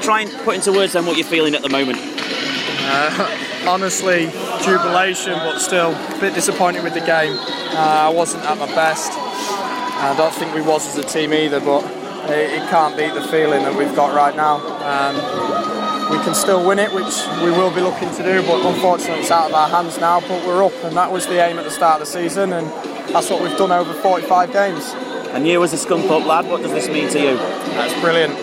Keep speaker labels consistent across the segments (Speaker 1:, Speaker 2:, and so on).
Speaker 1: try and put into words then what you're feeling at the moment.
Speaker 2: Honestly, jubilation, but still a bit disappointed with the game. I wasn't at my best. I don't think we was as a team either, but it can't beat the feeling that we've got right now. We can still win it, which we will be looking to do, but unfortunately it's out of our hands now. But we're up, and that was the aim at the start of the season, and that's what we've done over 45 games.
Speaker 1: And you as a Scunthorpe lad, what does this mean to you?
Speaker 2: That's brilliant.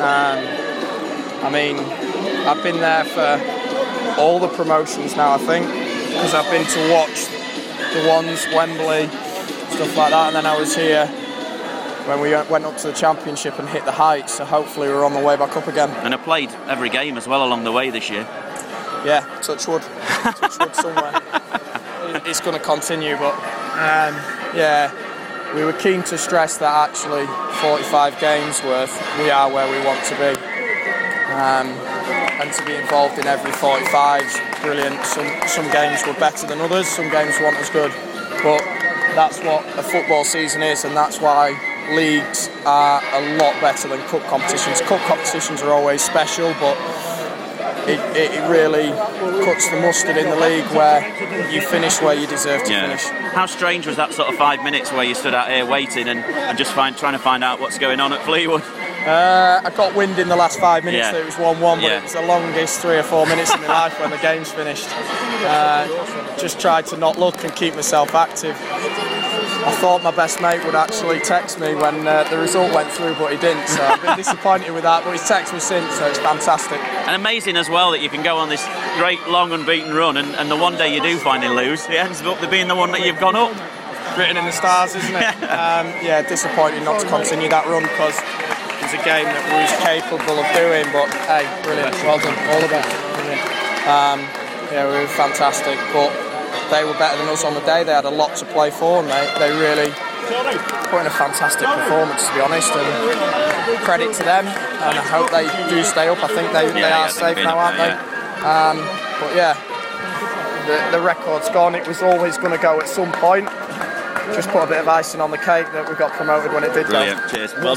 Speaker 2: I mean, I've been there for all the promotions now, I think, because I've been to watch the ones, Wembley, stuff like that, and then I was here when we went up to the Championship and hit the heights, so hopefully we're on the way back up again.
Speaker 1: And I played every game as well along the way this year.
Speaker 2: Yeah, touch wood. Touch wood somewhere. It's going to continue, but yeah, we were keen to stress that actually 45 games worth, we are where we want to be. And to be involved in every 45 is brilliant. Some games were better than others, some games weren't as good, but that's what a football season is, and that's why leagues are a lot better than cup competitions. Cup competitions are always special, but it really cuts the mustard in the league where you finish where you deserve to finish.
Speaker 1: How strange was that sort of 5 minutes where you stood out here waiting and just trying to find out what's going on at Fleetwood?
Speaker 2: I got wind in the last 5 minutes that it was 1-1, but
Speaker 1: Yeah.
Speaker 2: it was the longest 3 or 4 minutes of my life when the game's finished. Just tried to not look and keep myself active. I thought my best mate would actually text me when the result went through, but he didn't, so I've been disappointed with that, but he's texted me since, so it's fantastic.
Speaker 1: And amazing as well that you can go on this great long unbeaten run, and the one day you do finally lose, it ends up being the one that you've gone up.
Speaker 2: Written in the stars, isn't it? Yeah, disappointed not to continue that run, because it was a game that we was capable of doing, but hey, brilliant, well done, all the best. Yeah, we were fantastic, but they were better than us on the day. They had a lot to play for, and they really put in a fantastic performance, to be honest, and credit to them, and I hope they do stay up. I think they are safe now, aren't they? But yeah, the record's gone. It was always going to go at some point. Just put a bit of icing on the cake that we got promoted when it did go.
Speaker 1: Brilliant, cheers. Well